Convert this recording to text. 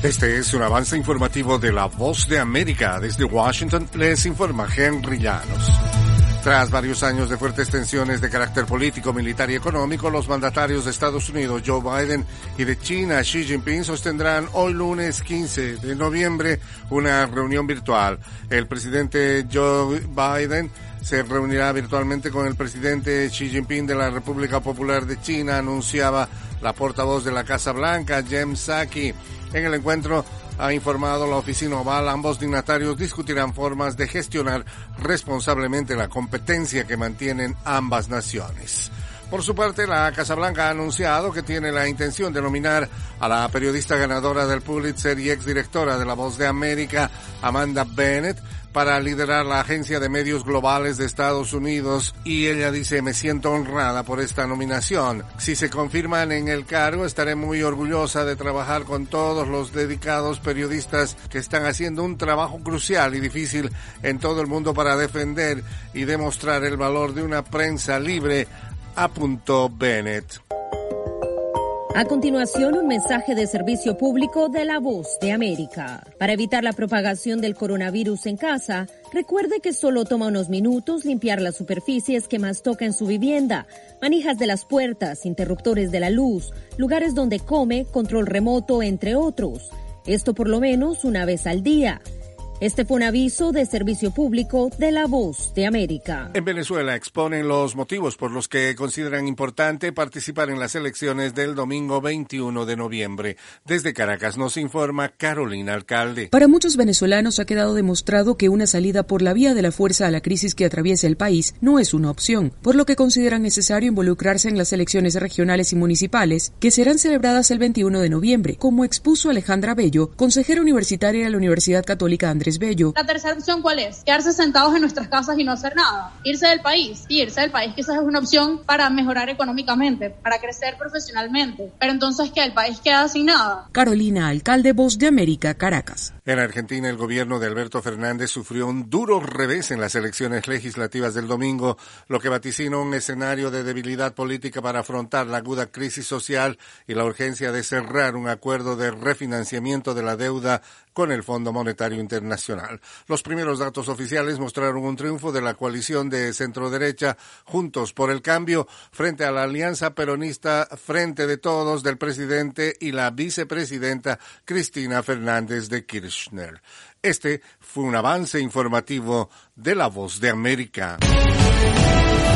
Este es un avance informativo de La Voz de América. Desde Washington les informa Henry Llanos. Tras varios años de fuertes tensiones de carácter político, militar y económico, los mandatarios de Estados Unidos, Joe Biden, y de China, Xi Jinping, sostendrán hoy lunes 15 de noviembre una reunión virtual. El presidente Joe Biden se reunirá virtualmente con el presidente Xi Jinping de la República Popular de China, anunciaba la portavoz de la Casa Blanca, Jen Psaki. En el encuentro, ha informado la oficina oval, ambos dignatarios discutirán formas de gestionar responsablemente la competencia que mantienen ambas naciones. Por su parte, la Casa Blanca ha anunciado que tiene la intención de nominar a la periodista ganadora del Pulitzer y exdirectora de La Voz de América, Amanda Bennett, para liderar la agencia de medios globales de Estados Unidos, y ella dice: me siento honrada por esta nominación. Si se confirman en el cargo, estaré muy orgullosa de trabajar con todos los dedicados periodistas que están haciendo un trabajo crucial y difícil en todo el mundo para defender y demostrar el valor de una prensa libre, apuntó Bennett. A continuación, un mensaje de servicio público de La Voz de América. Para evitar la propagación del coronavirus en casa, recuerde que solo toma unos minutos limpiar las superficies que más toca en su vivienda, manijas de las puertas, interruptores de la luz, lugares donde come, control remoto, entre otros. Esto por lo menos una vez al día. Este fue un aviso de servicio público de La Voz de América. En Venezuela exponen los motivos por los que consideran importante participar en las elecciones del domingo 21 de noviembre. Desde Caracas nos informa Carolina Alcalde. Para muchos venezolanos ha quedado demostrado que una salida por la vía de la fuerza a la crisis que atraviesa el país no es una opción, por lo que consideran necesario involucrarse en las elecciones regionales y municipales que serán celebradas el 21 de noviembre, como expuso Alejandra Bello, consejera universitaria de la Universidad Católica Andrés Bello. La tercera opción, ¿cuál es? Quedarse sentados en nuestras casas y no hacer nada. Irse del país. Sí, irse del país quizás es una opción para mejorar económicamente, para crecer profesionalmente. Pero entonces, ¿qué? ¿El país queda sin nada? Carolina Alcalde, Voz de América, Caracas. En Argentina, el gobierno de Alberto Fernández sufrió un duro revés en las elecciones legislativas del domingo, lo que vaticinó un escenario de debilidad política para afrontar la aguda crisis social y la urgencia de cerrar un acuerdo de refinanciamiento de la deuda con el Fondo Monetario Internacional. Los primeros datos oficiales mostraron un triunfo de la coalición de centro-derecha Juntos por el Cambio frente a la alianza peronista Frente de Todos del presidente y la vicepresidenta Cristina Fernández de Kirchner. Este fue un avance informativo de La Voz de América.